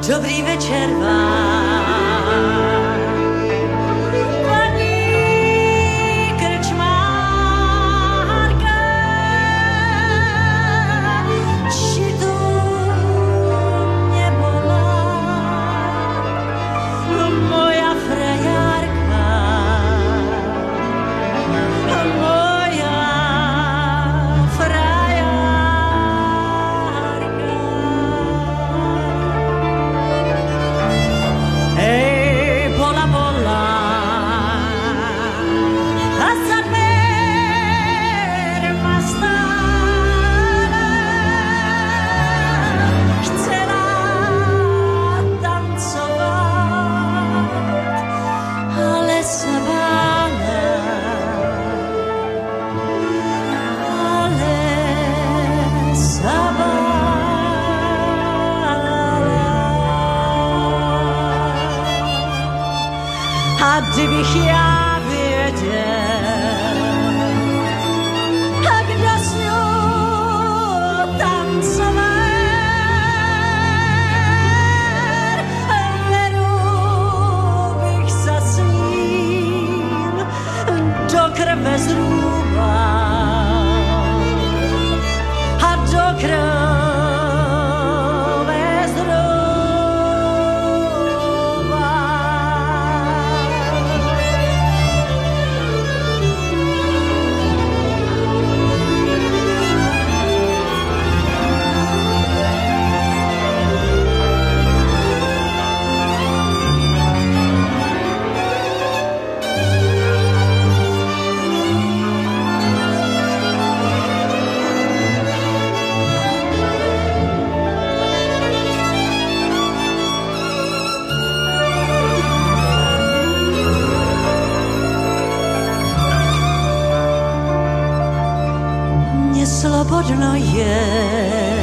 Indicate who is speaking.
Speaker 1: Dobrý večer vám. Pani krčmárka, či tu nebola moja frajárka, moja frajárka. Hej, bola, a za dverma stála, chcela tancovať, ale sa bála, A kdybych já věděl, a kdo s ňou tancoval, veru bych sa s ním do krve zrúbal a do krve Slobodno je